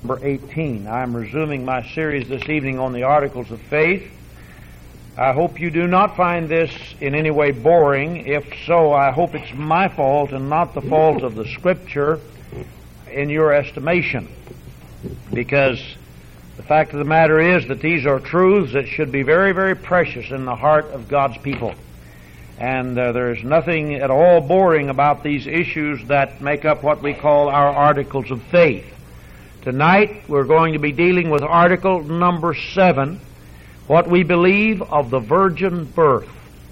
Number 18. I'm resuming my series this evening on the Articles of Faith. I hope you do not find this in any way boring. If so, I hope it's my fault and not the fault of the Scripture in your estimation. Because the fact of the matter is that these are truths that should be very, very precious in the heart of God's people. And there's nothing at all boring about these issues that make up what we call our Articles of Faith. Tonight we're going to be dealing with article number 7, what we believe of the virgin birth.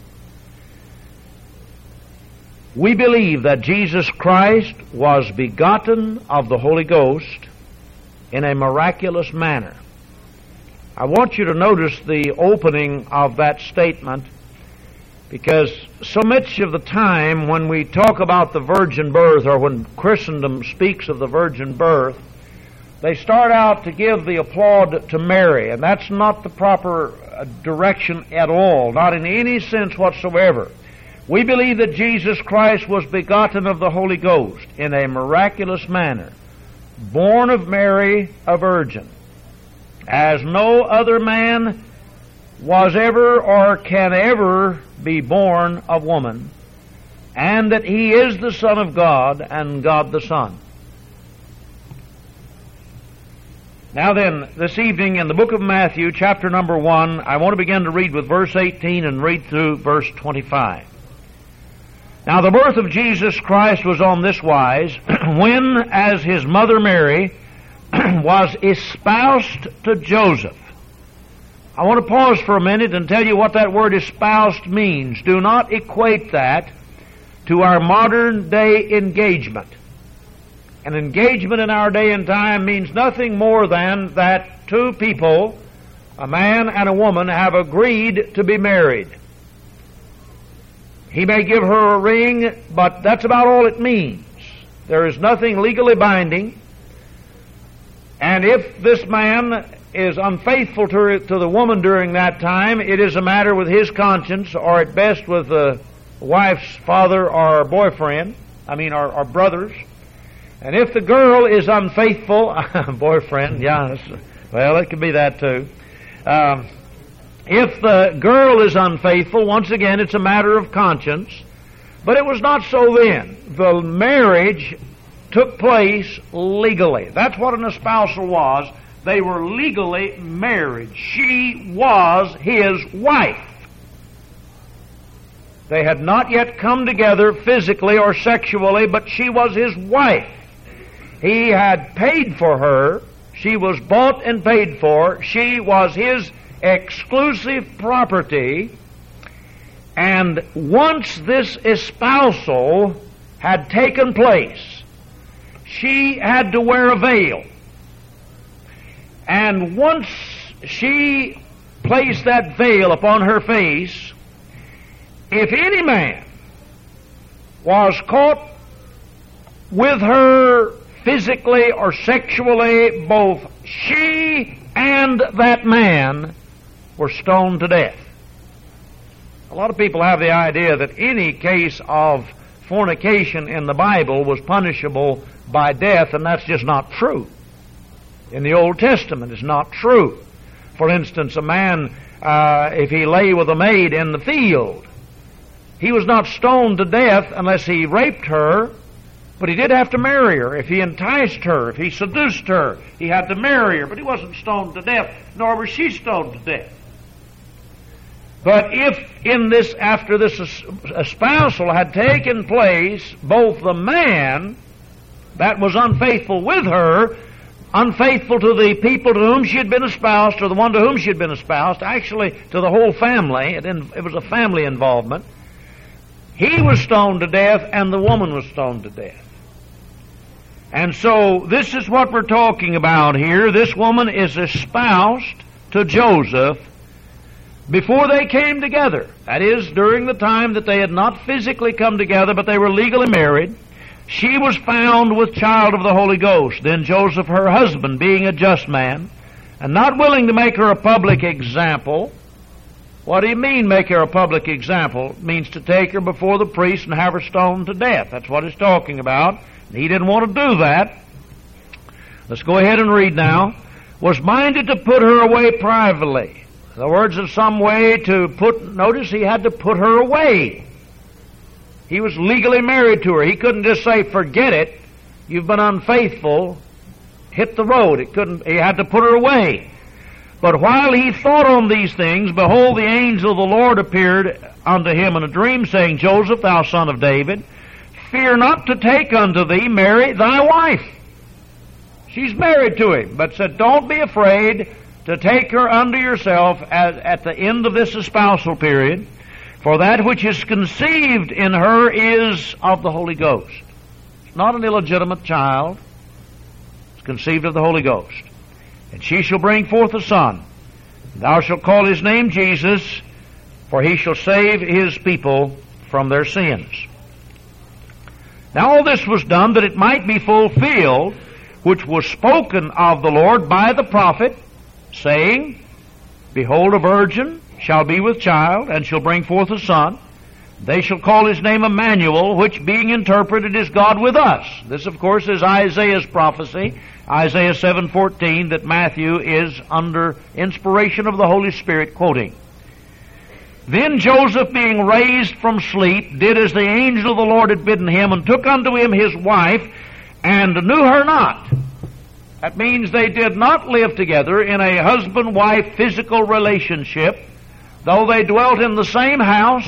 We believe that Jesus Christ was begotten of the Holy Ghost in a miraculous manner. I want you to notice the opening of that statement, because so much of the time when we talk about the virgin birth, or when Christendom speaks of the virgin birth, they start out to give the applaud to Mary, and that's not the proper direction at all, not in any sense whatsoever. We believe that Jesus Christ was begotten of the Holy Ghost in a miraculous manner, born of Mary, a virgin, as no other man was ever or can ever be born of woman, and that he is the Son of God and God the Son. Now then, this evening in the book of Matthew, chapter number 1, I want to begin to read with verse 18 and read through verse 25. Now the birth of Jesus Christ was on this wise, when, as his mother Mary was espoused to Joseph. I want to pause for a minute and tell you what that word espoused means. Do not equate that to our modern day engagement. An engagement in our day and time means nothing more than that two people, a man and a woman, have agreed to be married. He may give her a ring, but that's about all it means. There is nothing legally binding. And if this man is unfaithful to the woman during that time, it is a matter with his conscience, or at best with the wife's father or boyfriend, or brothers. And if the girl is unfaithful, boyfriend, yeah, well, it could be that too. If the girl is unfaithful, once again, it's a matter of conscience. But it was not so then. The marriage took place legally. That's what an espousal was. They were legally married. She was his wife. They had not yet come together physically or sexually, but she was his wife. He had paid for her. She was bought and paid for. She was his exclusive property. And once this espousal had taken place, she had to wear a veil. And once she placed that veil upon her face, if any man was caught with her physically or sexually, both she and that man were stoned to death. A lot of people have the idea that any case of fornication in the Bible was punishable by death, and that's just not true. In the Old Testament, it's not true. For instance, a man, if he lay with a maid in the field, he was not stoned to death unless he raped her, but he did have to marry her. If he enticed her, if he seduced her, he had to marry her, but he wasn't stoned to death, nor was she stoned to death. But if after this espousal had taken place, both the man that was unfaithful with her, unfaithful to the people to whom she had been espoused, or the one to whom she had been espoused, actually to the whole family, it was a family involvement, he was stoned to death and the woman was stoned to death. And so this is what we're talking about here. This woman is espoused to Joseph before they came together. That is, during the time that they had not physically come together, but they were legally married. She was found with child of the Holy Ghost. Then Joseph, her husband, being a just man, and not willing to make her a public example. What do you mean, make her a public example? It means to take her before the priest and have her stoned to death. That's what it's talking about. He didn't want to do that. let's go ahead and read now, was minded to put her away privately. In the words of some way to put, notice he had to put her away. He was legally married to her. He couldn't just say, forget it, you've been unfaithful, hit the road. He had to put her away. But while he thought on these things, behold, the angel of the Lord appeared unto him in a dream, saying, Joseph, thou son of David, fear not to take unto thee Mary thy wife. She's married to him, but said, don't be afraid to take her unto yourself at the end of this espousal period, for that which is conceived in her is of the Holy Ghost. It's not an illegitimate child. It's conceived of the Holy Ghost. And she shall bring forth a son. Thou shalt call his name Jesus, for he shall save his people from their sins. Now all this was done that it might be fulfilled, which was spoken of the Lord by the prophet, saying, Behold, a virgin shall be with child, and shall bring forth a son. They shall call his name Emmanuel, which being interpreted is God with us. This, of course, is Isaiah's prophecy, Isaiah 7:14, that Matthew is under inspiration of the Holy Spirit quoting. Then Joseph, being raised from sleep, did as the angel of the Lord had bidden him, and took unto him his wife, and knew her not. That means they did not live together in a husband-wife physical relationship, though they dwelt in the same house,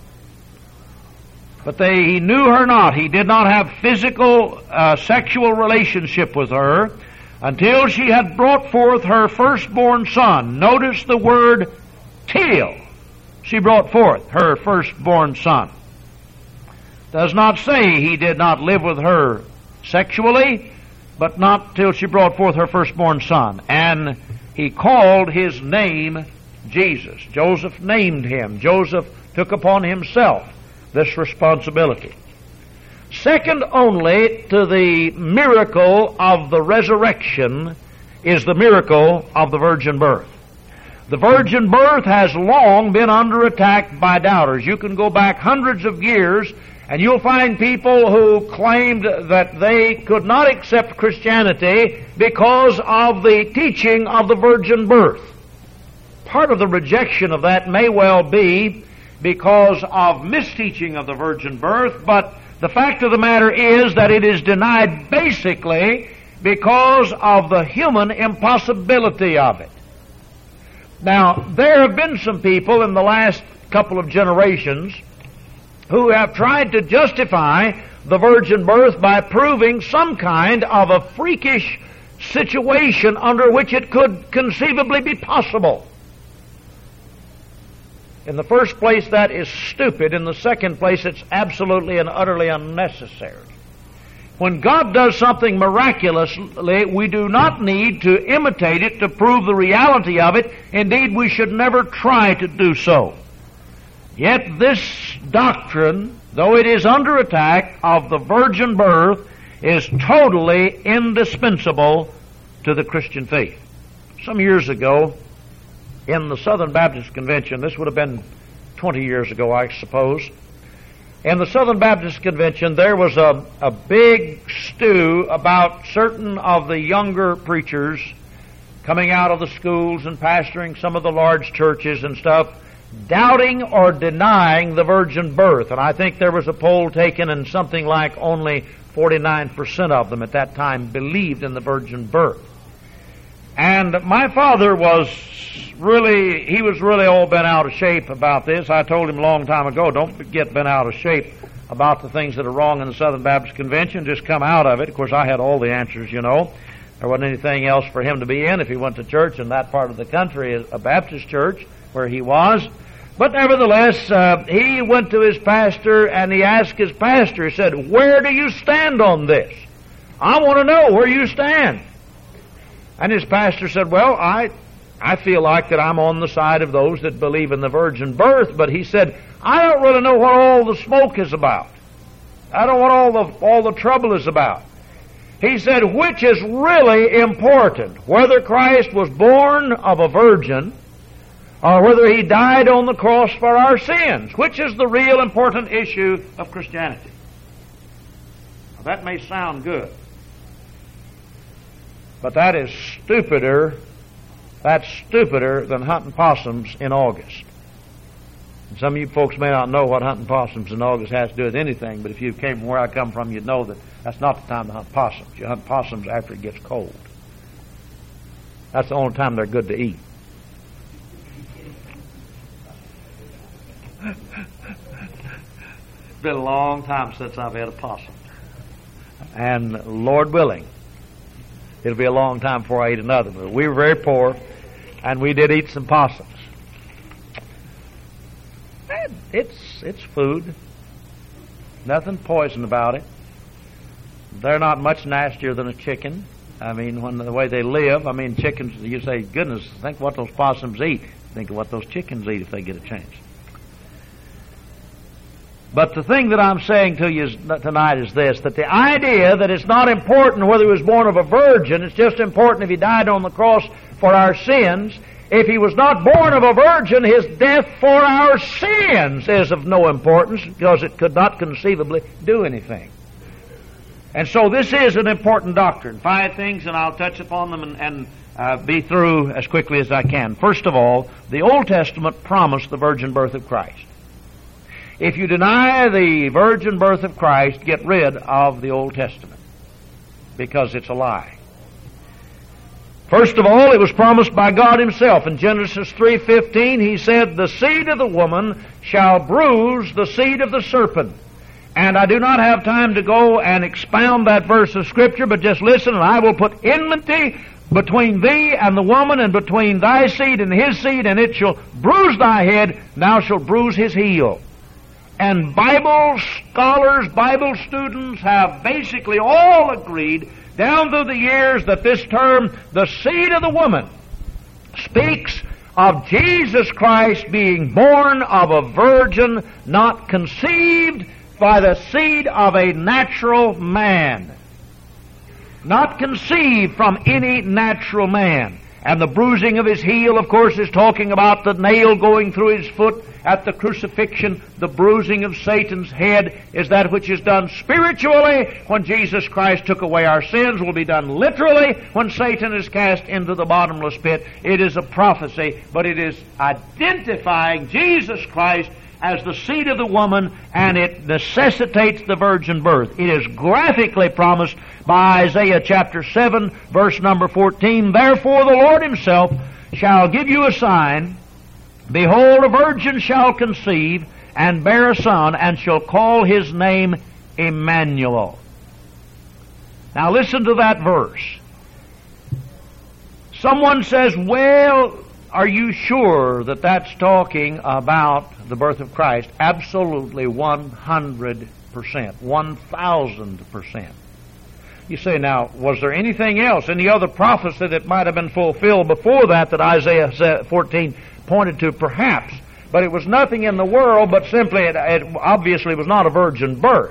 but he knew her not. He did not have physical, sexual relationship with her until she had brought forth her firstborn son. Notice the word till she brought forth her firstborn son. Does not say he did not live with her sexually, but not till she brought forth her firstborn son. And he called his name Jesus. Joseph named him. Joseph took upon himself this responsibility. Second only to the miracle of the resurrection is the miracle of the virgin birth. The virgin birth has long been under attack by doubters. You can go back hundreds of years and you'll find people who claimed that they could not accept Christianity because of the teaching of the virgin birth. Part of the rejection of that may well be because of misteaching of the virgin birth, but the fact of the matter is that it is denied basically because of the human impossibility of it. Now, there have been some people in the last couple of generations who have tried to justify the virgin birth by proving some kind of a freakish situation under which it could conceivably be possible. In the first place, that is stupid. In the second place, it's absolutely and utterly unnecessary. When God does something miraculously, we do not need to imitate it to prove the reality of it. Indeed, we should never try to do so. Yet this doctrine, though it is under attack of the virgin birth, is totally indispensable to the Christian faith. Some years ago, in the Southern Baptist Convention, this would have been 20 years ago, I suppose, in the Southern Baptist Convention, there was a big stew about certain of the younger preachers coming out of the schools and pastoring some of the large churches and stuff, doubting or denying the virgin birth. And I think there was a poll taken, and something like only 49% of them at that time believed in the virgin birth. And my father was really all bent out of shape about this. I told him a long time ago, don't get bent out of shape about the things that are wrong in the Southern Baptist Convention. Just come out of it. Of course, I had all the answers, you know. There wasn't anything else for him to be in if he went to church in that part of the country, a Baptist church, where he was. But nevertheless, he went to his pastor and he asked his pastor, he said, where do you stand on this? I want to know where you stand. And his pastor said, well, I feel like that I'm on the side of those that believe in the virgin birth, but he said, I don't really know what all the smoke is about. I don't know what all the trouble is about. He said, which is really important, whether Christ was born of a virgin or whether he died on the cross for our sins, which is the real important issue of Christianity. Now, that may sound good. But that is stupider. That's stupider than hunting possums in August. And some of you folks may not know what hunting possums in August has to do with anything, but if you came from where I come from, you'd know that that's not the time to hunt possums. You hunt possums after it gets cold. That's the only time they're good to eat. It's been a long time since I've had a possum. And Lord willing, it'll be a long time before I eat another. But we were very poor, and we did eat some possums. And it's food. Nothing poison about it. They're not much nastier than a chicken. I mean, when the way they live, I mean, chickens, you say, goodness, think what those possums eat. Think of what those chickens eat if they get a chance. But the thing that I'm saying to you tonight is this, that the idea that it's not important whether he was born of a virgin, it's just important if he died on the cross for our sins. If he was not born of a virgin, his death for our sins is of no importance because it could not conceivably do anything. And so this is an important doctrine. 5 things, and I'll touch upon them and be through as quickly as I can. First of all, the Old Testament promised the virgin birth of Christ. If you deny the virgin birth of Christ, get rid of the Old Testament, because it's a lie. First of all, it was promised by God himself. In Genesis 3:15, he said, "The seed of the woman shall bruise the seed of the serpent." And I do not have time to go and expound that verse of Scripture, but just listen, and I will put enmity between thee and the woman, and between thy seed and his seed, and it shall bruise thy head, and thou shalt bruise his heel. And Bible scholars, Bible students have basically all agreed down through the years that this term, the seed of the woman, speaks of Jesus Christ being born of a virgin, not conceived by the seed of a natural man. Not conceived from any natural man. And the bruising of his heel, of course, is talking about the nail going through his foot at the crucifixion. The bruising of Satan's head is that which is done spiritually when Jesus Christ took away our sins, will be done literally when Satan is cast into the bottomless pit. It is a prophecy, but it is identifying Jesus Christ as the seed of the woman, and it necessitates the virgin birth. It is graphically promised by Isaiah chapter 7, verse number 14. "Therefore the Lord himself shall give you a sign. Behold, a virgin shall conceive and bear a son, and shall call his name Emmanuel." Now listen to that verse. Someone says, well, are you sure that that's talking about the birth of Christ? Absolutely, 100%, 1,000%. You say, now, was there anything else, any other prophecy that might have been fulfilled before that Isaiah 14 pointed to? Perhaps. But it was nothing in the world, but simply, it obviously was not a virgin birth.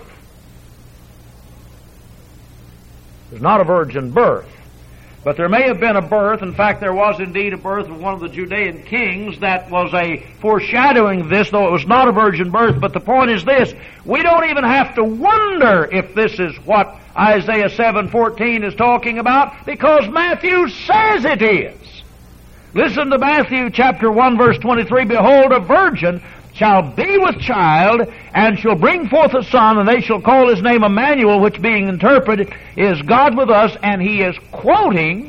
It was not a virgin birth. But there may have been a birth. In fact, there was indeed a birth of one of the Judean kings that was a foreshadowing of this, though it was not a virgin birth. But the point is this: we don't even have to wonder if this is what Isaiah 7:14 is talking about, because Matthew says it is. Listen to Matthew chapter 1, verse 23. "Behold, a virgin shall be with child, and shall bring forth a son, and they shall call his name Emmanuel," which being interpreted is God with us. And he is quoting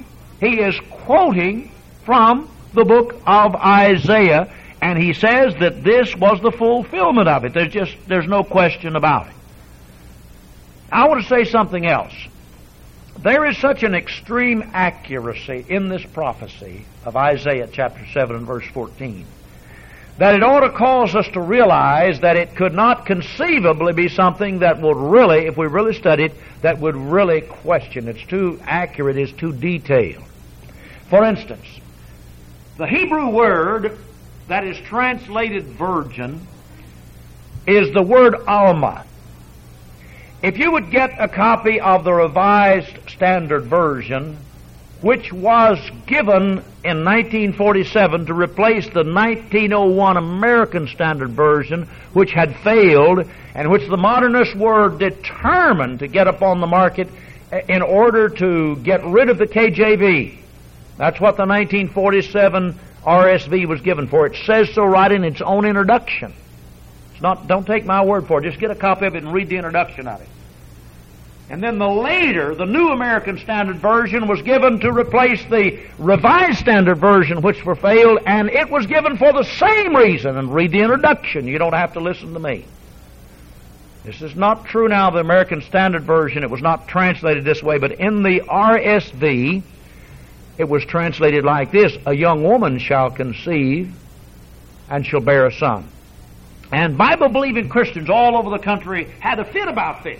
from the book of Isaiah, and he says that this was the fulfillment of it. There's no question about it. I want to say something else. There is such an extreme accuracy in this prophecy of Isaiah chapter 7 and verse 14 that it ought to cause us to realize that it could not conceivably be something that would really, if we really studied, that would really question. It's too accurate, it's too detailed. For instance, the Hebrew word that is translated virgin is the word Alma. If you would get a copy of the Revised Standard Version, which was given in 1947 to replace the 1901 American Standard Version, which had failed, and which the modernists were determined to get upon the market in order to get rid of the KJV. That's what the 1947 RSV was given for. It says so right in its own introduction. It's not, don't take my word for it. Just get a copy of it and read the introduction of it. And then the New American Standard Version was given to replace the Revised Standard Version, which were failed, and it was given for the same reason. And read the introduction. You don't have to listen to me. This is not true now of the American Standard Version. It was not translated this way, but in the RSV, it was translated like this: a young woman shall conceive and shall bear a son. And Bible-believing Christians all over the country had a fit about this.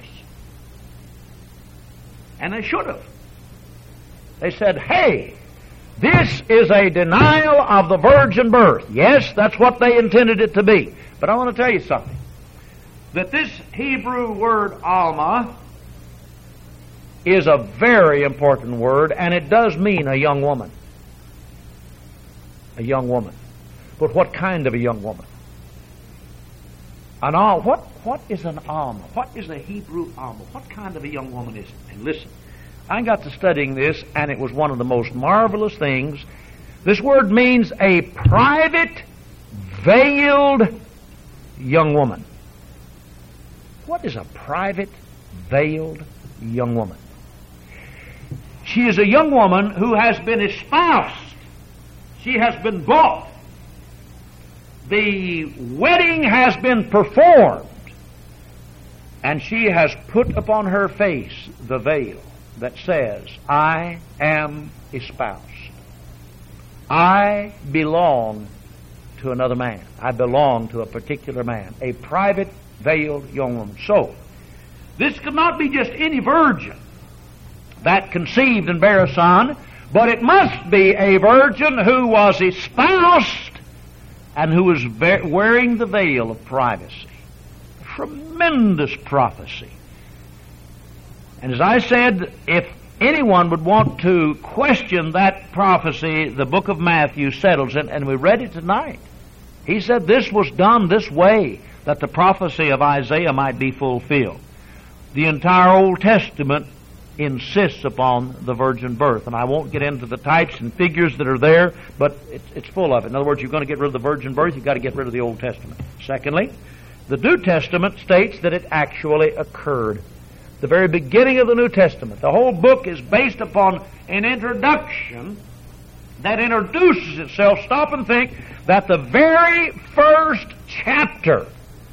And they should have. They said, hey, this is a denial of the virgin birth. Yes, that's what they intended it to be. But I want to tell you something. That this Hebrew word Alma is a very important word, and it does mean a young woman. A young woman. But what kind of a young woman? An Alma. What is an Alma? What is a Hebrew Alma? What kind of a young woman is it? And listen, I got to studying this, and it was one of the most marvelous things. This word means a private, veiled young woman. What is a private, veiled young woman? She is a young woman who has been espoused. She has been bought. The wedding has been performed. And she has put upon her face the veil that says, I am espoused. I belong to another man. I belong to a particular man. A private, veiled young woman. So, this could not be just any virgin that conceived and bare a son, but it must be a virgin who was espoused and who was wearing the veil of privacy. Tremendous prophecy. And as I said, if anyone would want to question that prophecy, the book of Matthew settles it, and we read it tonight. He said this was done this way, that the prophecy of Isaiah might be fulfilled. The entire Old Testament insists upon the virgin birth. And I won't get into the types and figures that are there, but it's full of it. In other words, you're going to get rid of the virgin birth, you've got to get rid of the Old Testament. Secondly, the New Testament states that it actually occurred. The very beginning of the New Testament. The whole book is based upon an introduction that introduces itself. Stop and think that the very first chapter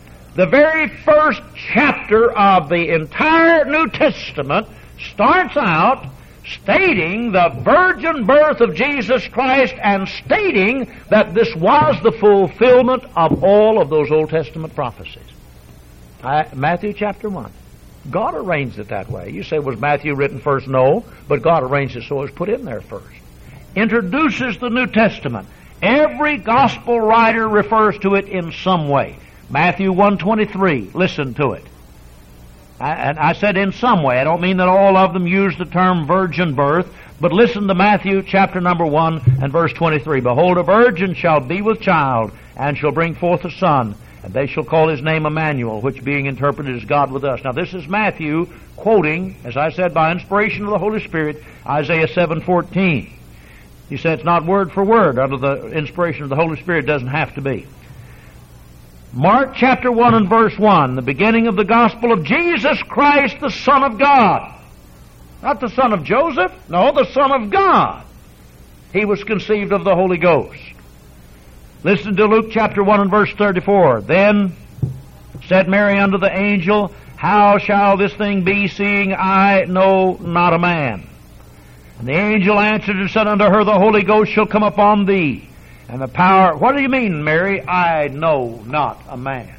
of the entire New Testament starts out stating the virgin birth of Jesus Christ and stating that this was the fulfillment of all of those Old Testament prophecies. Matthew chapter 1. God arranged it that way. You say, was Matthew written first? No, but God arranged it so it was put in there first. Introduces the New Testament. Every gospel writer refers to it in some way. Matthew 1:23, listen to it. And I said in some way. I don't mean that all of them use the term virgin birth, but listen to Matthew chapter number 1 and verse 23. Behold, a virgin shall be with child, and shall bring forth a son, and they shall call his name Emmanuel, which being interpreted is God with us. Now this is Matthew quoting, as I said, by inspiration of the Holy Spirit, Isaiah 7:14. He said it's not word for word. Under the inspiration of the Holy Spirit, it doesn't have to be. Mark chapter 1 and verse 1, the beginning of the gospel of Jesus Christ, the Son of God. Not the son of Joseph, no, the Son of God. He was conceived of the Holy Ghost. Listen to Luke chapter 1 and verse 34. Then said Mary unto the angel, How shall this thing be, seeing I know not a man? And the angel answered and said unto her, The Holy Ghost shall come upon thee, and the power... What do you mean, Mary? I know not a man.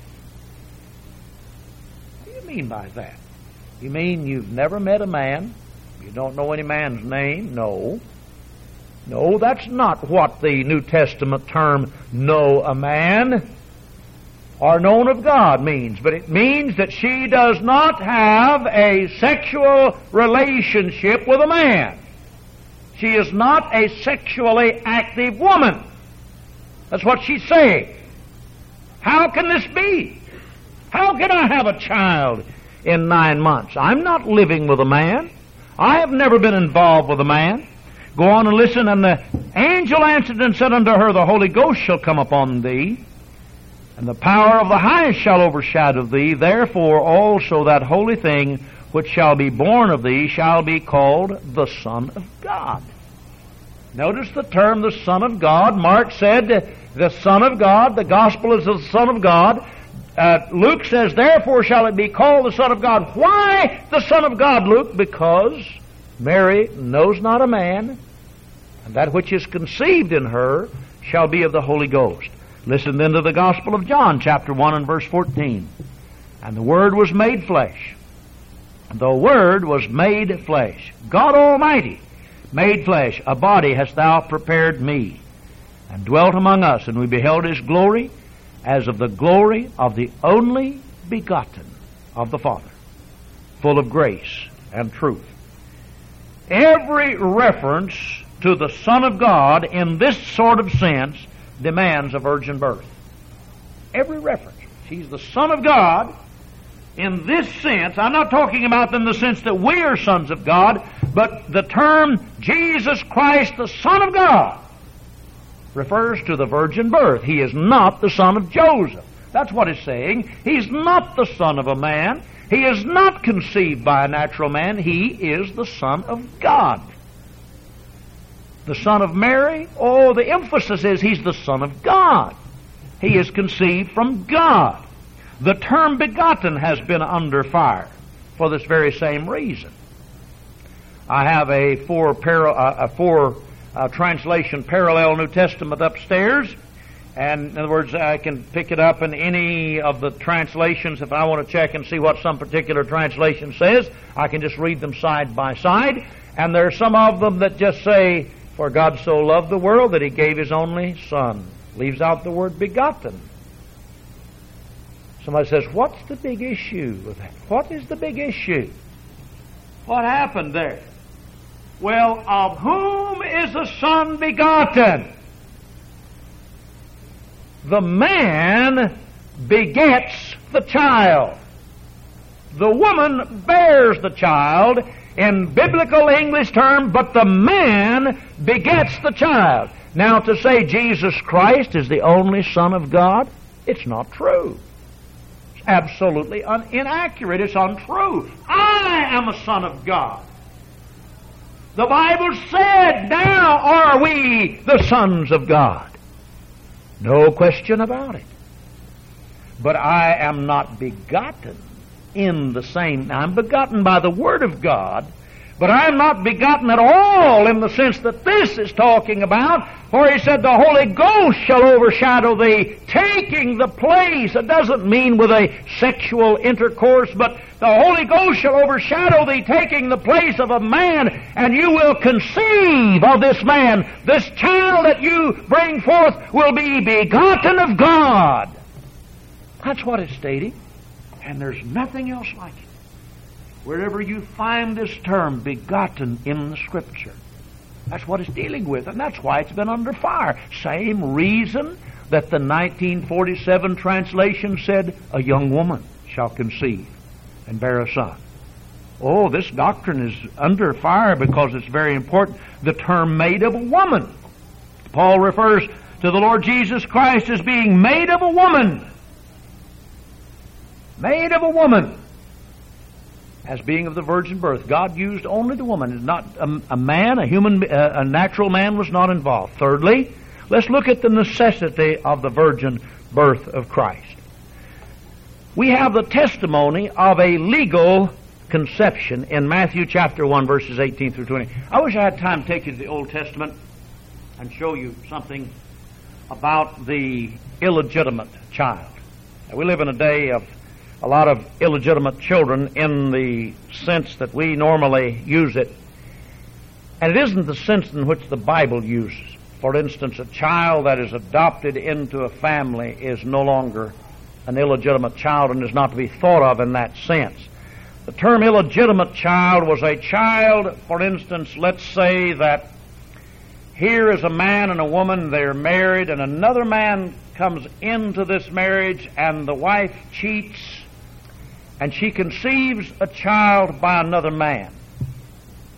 What do you mean by that? You mean you've never met a man? You don't know any man's name? No. No, that's not what the New Testament term know a man or known of God means. But it means that she does not have a sexual relationship with a man. She is not a sexually active woman. That's what she's saying. How can this be? How can I have a child in 9 months? I'm not living with a man. I have never been involved with a man. Go on and listen. And the angel answered and said unto her, The Holy Ghost shall come upon thee, and the power of the highest shall overshadow thee. Therefore also that holy thing which shall be born of thee shall be called the Son of God. Notice the term, the Son of God. Mark said, the Son of God. The Gospel is the Son of God. Luke says, therefore shall it be called the Son of God. Why the Son of God, Luke? Because Mary knows not a man, and that which is conceived in her shall be of the Holy Ghost. Listen then to the Gospel of John, chapter 1 and verse 14. And the Word was made flesh. The Word was made flesh. God Almighty made flesh. A body hast thou prepared me, and dwelt among us, and we beheld his glory, as of the glory of the only begotten of the Father, full of grace and truth. Every reference to the Son of God in this sort of sense demands a virgin birth. Every reference. He's the Son of God in this sense. I'm not talking about in the sense that we are sons of God, but the term Jesus Christ, the Son of God, refers to the virgin birth. He is not the son of Joseph. That's what it's saying. He's not the son of a man. He is not conceived by a natural man. He is the Son of God. The Son of Mary, the emphasis is He's the Son of God. He is conceived from God. The term begotten has been under fire for this very same reason. I have a four translation parallel New Testament upstairs, and in other words, I can pick it up in any of the translations. If I want to check and see what some particular translation says, I can just read them side by side, and there are some of them that just say, for God so loved the world that He gave His only Son. Leaves out the word begotten. Somebody says, what's the big issue with that? What is the big issue? What happened there? Well, of whom is the Son begotten? The man begets the child. The woman bears the child in biblical English term, but the man begets the child. Now, to say Jesus Christ is the only Son of God, it's not true. It's absolutely inaccurate. It's untrue. I am a Son of God. The Bible said, now are we the sons of God. No question about it. But I am not begotten in the same. I'm begotten by the Word of God, but I am not begotten at all in the sense that this is talking about, for He said, the Holy Ghost shall overshadow thee, taking the place. It doesn't mean with a sexual intercourse, but the Holy Ghost shall overshadow thee, taking the place of a man, and you will conceive of this man. This child that you bring forth will be begotten of God. That's what it's stating, and there's nothing else like it. Wherever you find this term, begotten, in the Scripture, that's what it's dealing with, and that's why it's been under fire. Same reason that the 1947 translation said, a young woman shall conceive and bear a son. Oh, this doctrine is under fire because it's very important. The term made of a woman. Paul refers to the Lord Jesus Christ as being made of a woman. Made of a woman. As being of the virgin birth. God used only the woman. Not a man, a natural man was not involved. Thirdly, let's look at the necessity of the virgin birth of Christ. We have the testimony of a legal conception in Matthew chapter 1, verses 18 through 20. I wish I had time to take you to the Old Testament and show you something about the illegitimate child. Now, we live in a day of a lot of illegitimate children in the sense that we normally use it. And it isn't the sense in which the Bible uses. For instance, a child that is adopted into a family is no longer an illegitimate child and is not to be thought of in that sense. The term illegitimate child was a child, for instance, let's say that here is a man and a woman, they're married, and another man comes into this marriage, and the wife cheats, and she conceives a child by another man.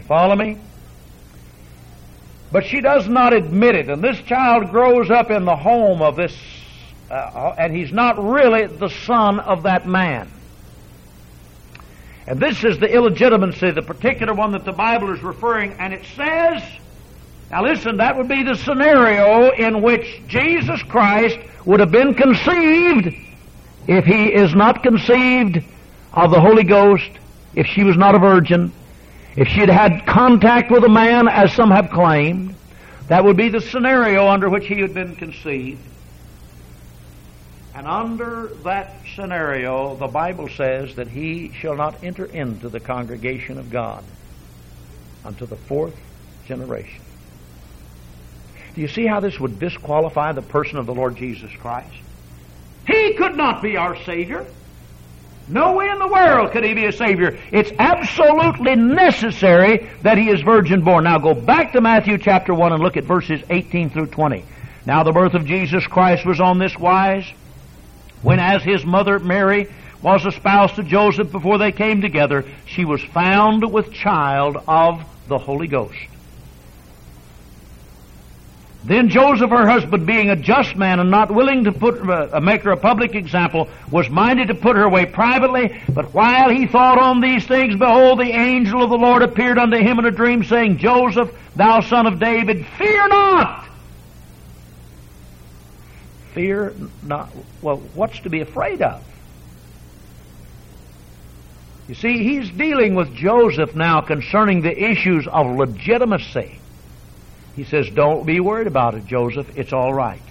Follow me? But she does not admit it, and this child grows up in the home of this, and he's not really the son of that man. And this is the illegitimacy, the particular one that the Bible is referring, and it says, now listen, that would be the scenario in which Jesus Christ would have been conceived if he is not conceived of the Holy Ghost, if she was not a virgin, if she had had contact with a man, as some have claimed. That would be the scenario under which he had been conceived. And under that scenario, the Bible says that he shall not enter into the congregation of God unto the fourth generation. Do you see how this would disqualify the person of the Lord Jesus Christ? He could not be our Savior. No way in the world could he be a Savior. It's absolutely necessary that he is virgin born. Now go back to Matthew chapter 1 and look at verses 18 through 20. Now the birth of Jesus Christ was on this wise, when as his mother Mary was espoused to Joseph before they came together, she was found with child of the Holy Ghost. Then Joseph, her husband, being a just man and not willing to make her a public example, was minded to put her away privately. But while he thought on these things, behold, the angel of the Lord appeared unto him in a dream, saying, Joseph, thou son of David, fear not. Fear not. Well, what's to be afraid of? You see, he's dealing with Joseph now concerning the issues of legitimacy. He says, don't be worried about it, Joseph. It's all right.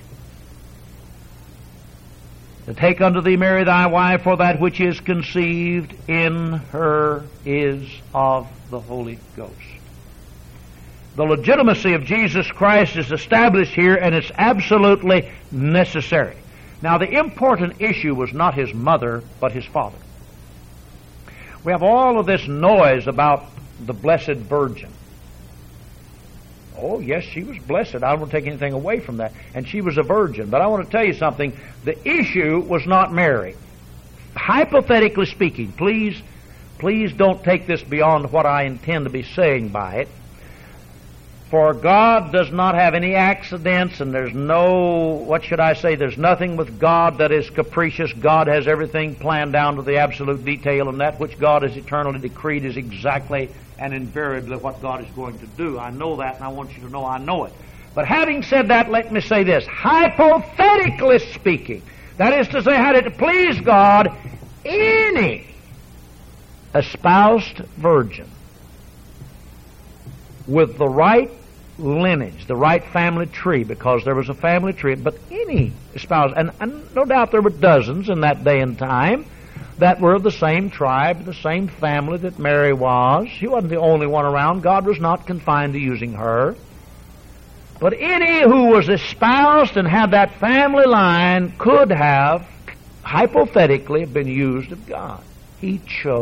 To take unto thee Mary thy wife, for that which is conceived in her is of the Holy Ghost. The legitimacy of Jesus Christ is established here, and it's absolutely necessary. Now, the important issue was not his mother, but his father. We have all of this noise about the Blessed Virgin. Oh, yes, she was blessed. I don't want to take anything away from that. And she was a virgin. But I want to tell you something. The issue was not Mary. Hypothetically speaking, please don't take this beyond what I intend to be saying by it. For God does not have any accidents, and there's there's nothing with God that is capricious. God has everything planned down to the absolute detail, and that which God has eternally decreed is exactly and invariably what God is going to do. I know that, and I want you to know I know it. But having said that, let me say this. Hypothetically speaking, that is to say, had it to please God, any espoused virgin with the right lineage, the right family tree, because there was a family tree, but any espoused, and no doubt there were dozens in that day and time that were of the same tribe, the same family that Mary was. She wasn't the only one around. God was not confined to using her. But any who was espoused and had that family line could have, hypothetically, been used of God. He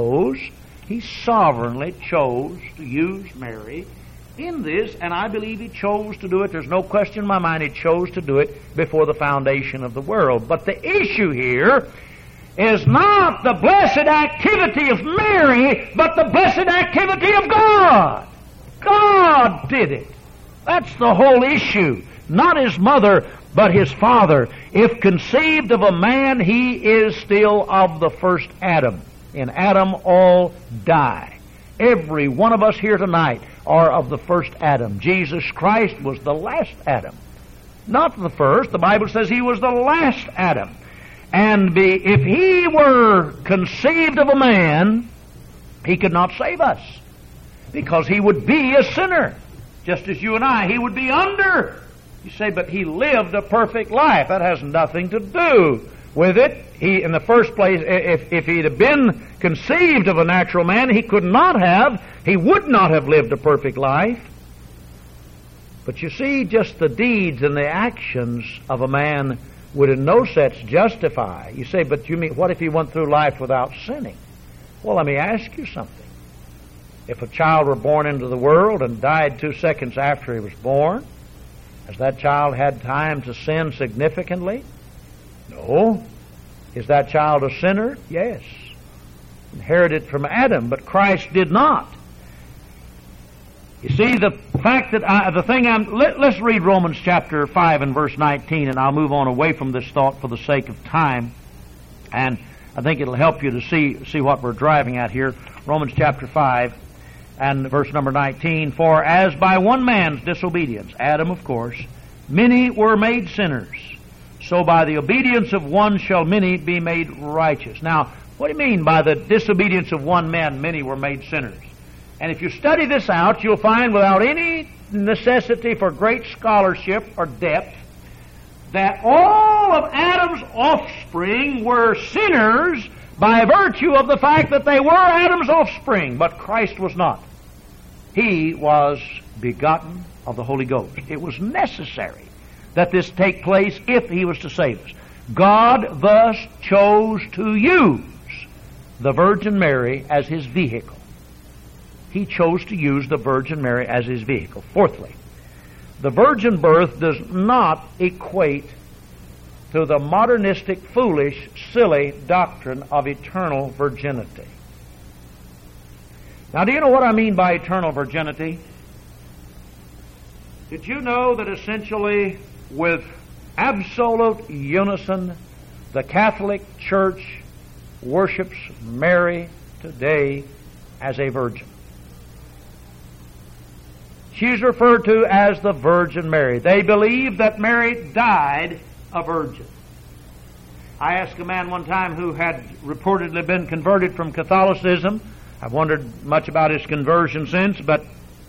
sovereignly chose to use Mary in this, and I believe he chose to do it. There's no question in my mind he chose to do it before the foundation of the world. But the issue here is not the blessed activity of Mary, but the blessed activity of God. God did it. That's the whole issue. Not his mother, but his father. If conceived of a man, he is still of the first Adam. In Adam all die. Every one of us here tonight are of the first Adam. Jesus Christ was the last Adam. Not the first. The Bible says he was the last Adam. And if he were conceived of a man, he could not save us, because he would be a sinner, just as you and I. He would be under. You say, but he lived a perfect life. That has nothing to do with it. In the first place, if he'd have been conceived of a natural man, he would not have lived a perfect life. But you see, just the deeds and the actions of a man would in no sense justify. You say, but you mean, what if he went through life without sinning? Well, let me ask you something. If a child were born into the world and died 2 seconds after he was born, has that child had time to sin significantly? No. Is that child a sinner? Yes. Inherited from Adam, but Christ did not. You see, the fact that let's read Romans chapter 5 and verse 19, and I'll move on away from this thought for the sake of time. And I think it'll help you to see what we're driving at here. Romans chapter 5 and verse number 19. For as by one man's disobedience, Adam of course, many were made sinners, so by the obedience of one shall many be made righteous. Now, what do you mean by the disobedience of one man, many were made sinners? And if you study this out, you'll find without any necessity for great scholarship or depth that all of Adam's offspring were sinners by virtue of the fact that they were Adam's offspring, but Christ was not. He was begotten of the Holy Ghost. It was necessary that this take place if He was to save us. God thus chose to use the Virgin Mary as His vehicle. He chose to use the Virgin Mary as His vehicle. Fourthly, the virgin birth does not equate to the modernistic, foolish, silly doctrine of eternal virginity. Now, do you know what I mean by eternal virginity? Did you know that essentially, with absolute unison, the Catholic Church worships Mary today as a virgin? She's referred to as the Virgin Mary. They believe that Mary died a virgin. I asked a man one time who had reportedly been converted from Catholicism. I've wondered much about his conversion since, but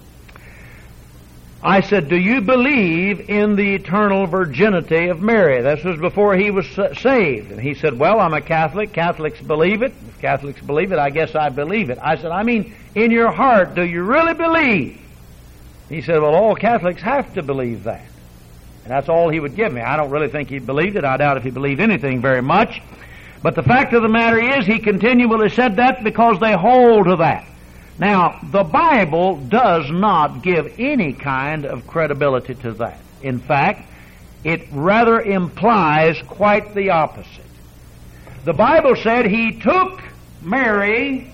I said, do you believe in the eternal virginity of Mary? This was before he was saved. And he said, well, I'm a Catholic. Catholics believe it. If Catholics believe it, I guess I believe it. I said, I mean, in your heart, do you really believe? He said, well, all Catholics have to believe that. And that's all he would give me. I don't really think he believed it. I doubt if he believed anything very much. But the fact of the matter is, he continually said that because they hold to that. Now, the Bible does not give any kind of credibility to that. In fact, it rather implies quite the opposite. The Bible said He took Mary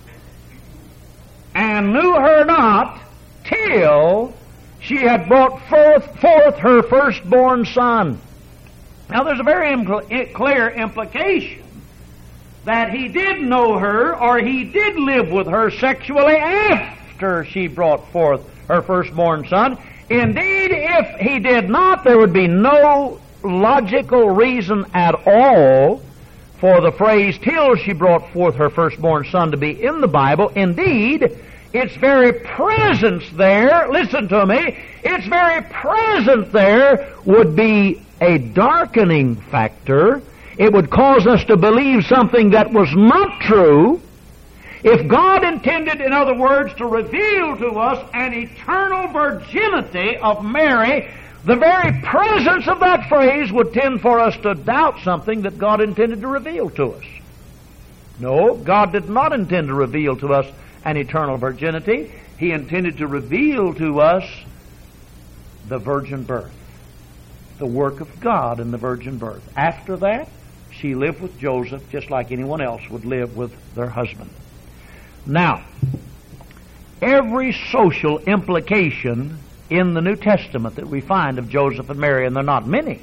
and knew her not till she had brought forth her firstborn son. Now, there's a very clear implication that He did know her, or He did live with her sexually after she brought forth her firstborn son. Indeed, if He did not, there would be no logical reason at all for the phrase, till she brought forth her firstborn son, to be in the Bible. Indeed, its very presence there, listen to me, its very presence there would be a darkening factor. It would cause us to believe something that was not true. If God intended, in other words, to reveal to us an eternal virginity of Mary, the very presence of that phrase would tend for us to doubt something that God intended to reveal to us. No, God did not intend to reveal to us an eternal virginity. He intended to reveal to us the virgin birth, the work of God in the virgin birth. After that, she lived with Joseph just like anyone else would live with their husband. Now, every social implication in the New Testament that we find of Joseph and Mary, and they're not many,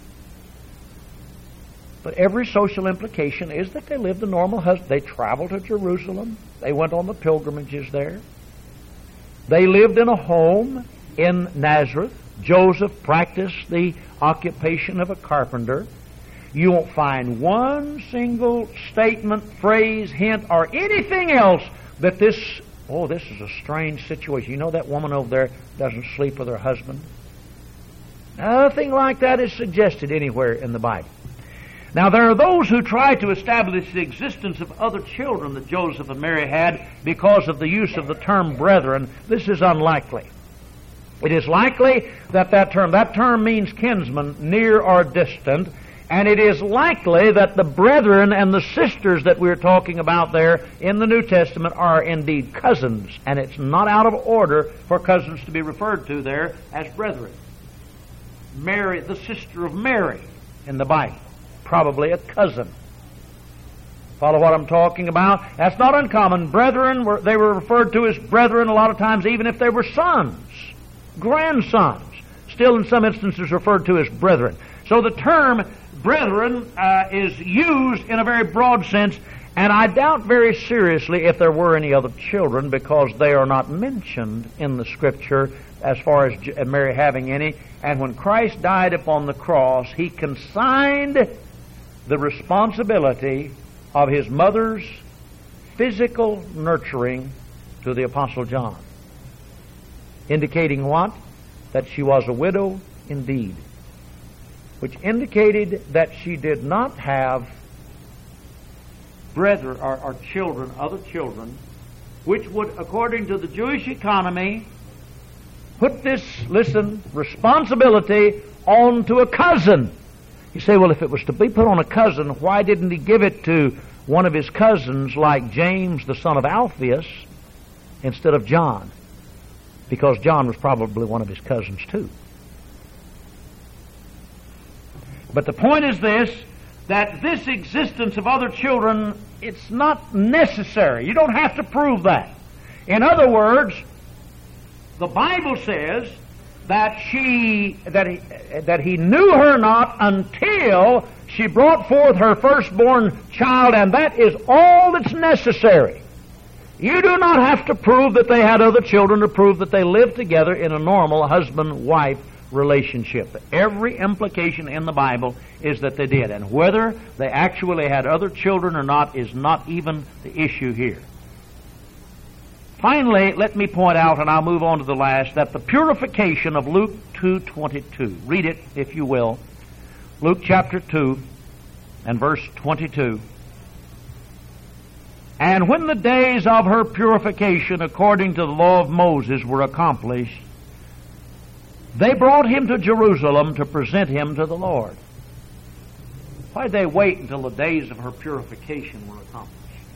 but every social implication is that they lived a normal husband. They traveled to Jerusalem. They went on the pilgrimages there. They lived in a home in Nazareth. Joseph practiced the occupation of a carpenter. You won't find one single statement, phrase, hint, or anything else that this is a strange situation. You know that woman over there doesn't sleep with her husband? Nothing like that is suggested anywhere in the Bible. Now, there are those who try to establish the existence of other children that Joseph and Mary had because of the use of the term brethren. This is unlikely. It is likely that term means kinsman, near or distant, and it is likely that the brethren and the sisters that we're talking about there in the New Testament are indeed cousins, and it's not out of order for cousins to be referred to there as brethren. Mary, the sister of Mary in the Bible, probably a cousin. Follow what I'm talking about? That's not uncommon. Brethren, they were referred to as brethren a lot of times, even if they were sons, grandsons. Still in some instances referred to as brethren. So the term brethren is used in a very broad sense, and I doubt very seriously if there were any other children, because they are not mentioned in the Scripture as far as Mary having any. And when Christ died upon the cross, He consigned the responsibility of His mother's physical nurturing to the Apostle John, indicating what? That she was a widow indeed, which indicated that she did not have brethren or children, other children, which would, according to the Jewish economy, put this, listen, responsibility on to a cousin. You say, well, if it was to be put on a cousin, why didn't He give it to one of His cousins like James, the son of Alphaeus, instead of John? Because John was probably one of His cousins too. But the point is this, that this existence of other children, it's not necessary. You don't have to prove that. In other words, the Bible says that he knew her not until she brought forth her firstborn child, and that is all that's necessary. You do not have to prove that they had other children to prove that they lived together in a normal husband-wife relationship. Every implication in the Bible is that they did, and whether they actually had other children or not is not even the issue here. Finally, let me point out, and I'll move on to the last, that the purification of Luke 2:22. Read it, if you will. Luke chapter 2 and verse 22. And when the days of her purification according to the law of Moses were accomplished, they brought him to Jerusalem to present him to the Lord. Why did they wait until the days of her purification were accomplished?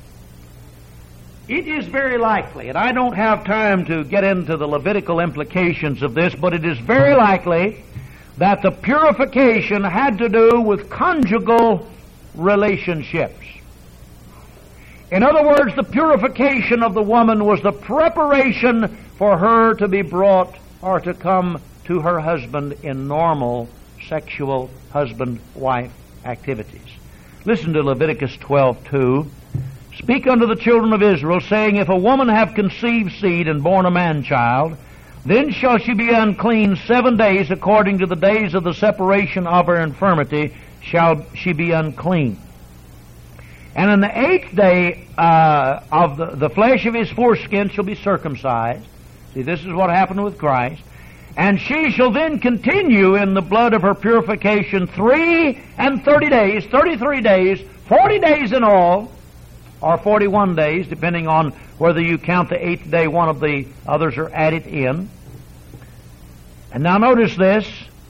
It is very likely, and I don't have time to get into the Levitical implications of this, but it is very likely that the purification had to do with conjugal relationships. In other words, the purification of the woman was the preparation for her to be brought or to come to her husband in normal sexual husband-wife activities. Listen to Leviticus 12:2. Speak unto the children of Israel, saying, If a woman have conceived seed and born a man-child, then shall she be unclean 7 days, according to the days of the separation of her infirmity shall she be unclean. And in the 8th day of the flesh of his foreskin shall be circumcised. See, this is what happened with Christ. And she shall then continue in the blood of her purification 3 and 30 days, 33 days, 40 days in all, or 41 days, depending on whether you count the 8th day, one of the others are added in. And now notice this.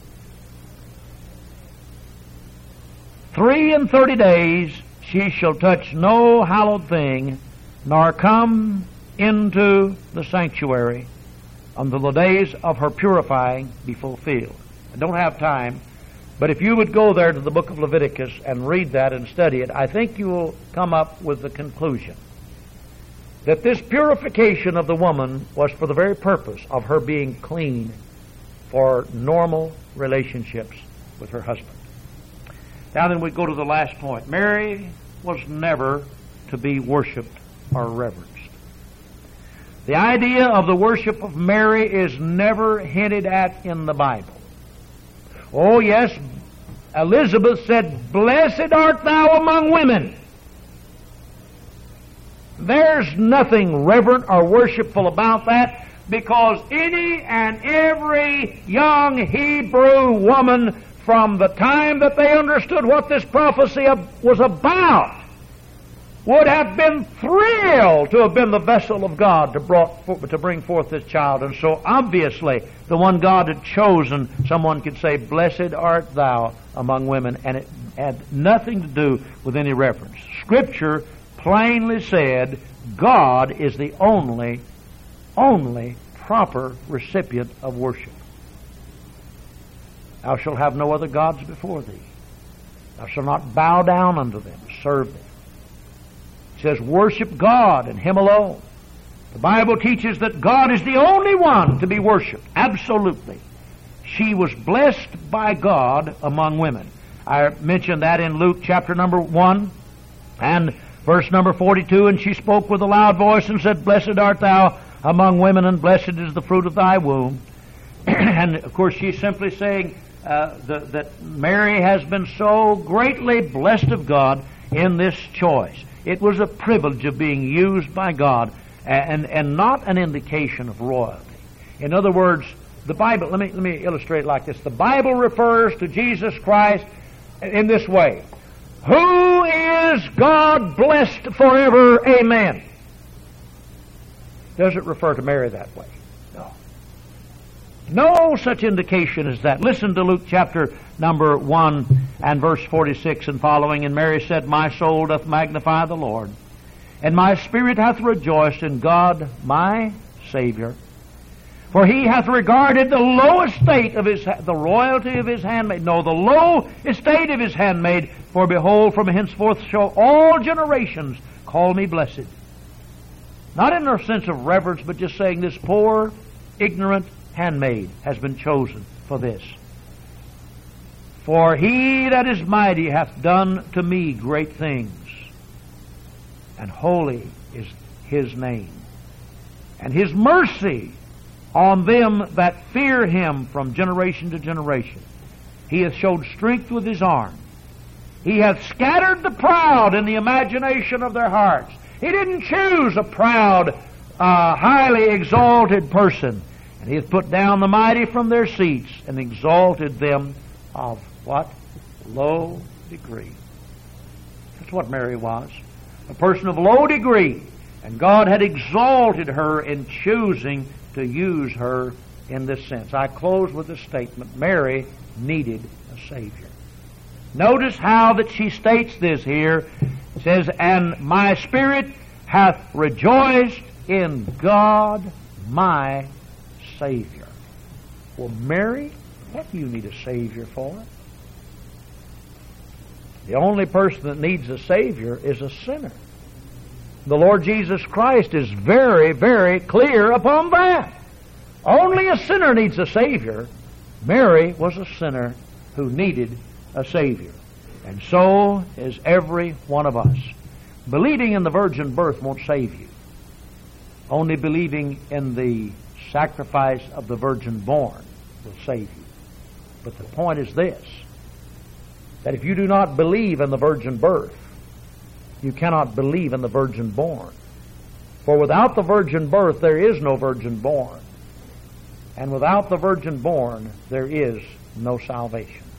3 and 30 days she shall touch no hallowed thing, nor come into the sanctuary until the days of her purifying be fulfilled. I don't have time, but if you would go there to the book of Leviticus and read that and study it, I think you will come up with the conclusion that this purification of the woman was for the very purpose of her being clean for normal relationships with her husband. Now then we go to the last point. Mary was never to be worshipped or reverenced. The idea of the worship of Mary is never hinted at in the Bible. Oh yes, Elizabeth said, Blessed art thou among women. There's nothing reverent or worshipful about that, because any and every young Hebrew woman, from the time that they understood what this prophecy was about, would have been thrilled to have been the vessel of God to bring forth this child. And so obviously the one God had chosen, someone could say, Blessed art thou among women, and it had nothing to do with any reverence. Scripture plainly said God is the only proper recipient of worship. Thou shalt have no other gods before thee. Thou shalt not bow down unto them, serve them. says, worship God and Him alone. The Bible teaches that God is the only one to be worshiped. Absolutely. She was blessed by God among women. I mentioned that in Luke chapter number 1 and verse number 42. And she spoke with a loud voice and said, blessed art thou among women, and blessed is the fruit of thy womb. And of course she's simply saying that Mary has been so greatly blessed of God in this choice. It was a privilege of being used by God, and not an indication of royalty. In other words, the Bible, let me illustrate it like this. The Bible refers to Jesus Christ in this way. Who is God blessed forever? Amen. Does it refer to Mary that way? No. No such indication as that. Listen to Luke chapter number 1 and verse 46 and following. And Mary said, my soul doth magnify the Lord, and my spirit hath rejoiced in God my Savior. For He hath regarded the low estate of the royalty of His handmaid. No, the low estate of His handmaid. For behold, from henceforth shall all generations call me blessed. Not in a sense of reverence, but just saying this poor, ignorant handmaid has been chosen for this. For He that is mighty hath done to me great things, and holy is His name. And His mercy on them that fear Him from generation to generation. He hath showed strength with His arm. He hath scattered the proud in the imagination of their hearts. He didn't choose a proud, highly exalted person. And He hath put down the mighty from their seats and exalted them of what? Low degree. That's what Mary was. A person of low degree. And God had exalted her in choosing to use her in this sense. I close with this statement. Mary needed a Savior. Notice how that she states this here. It says, and my spirit hath rejoiced in God my Savior. Well, Mary, what do you need a Savior for? The only person that needs a Savior is a sinner. The Lord Jesus Christ is very, very clear upon that. Only a sinner needs a Savior. Mary was a sinner who needed a Savior. And so is every one of us. Believing in the virgin birth won't save you. Only believing in the sacrifice of the virgin born will save you. But the point is this, that if you do not believe in the virgin birth, you cannot believe in the virgin born. For without the virgin birth, there is no virgin born. And without the virgin born, there is no salvation.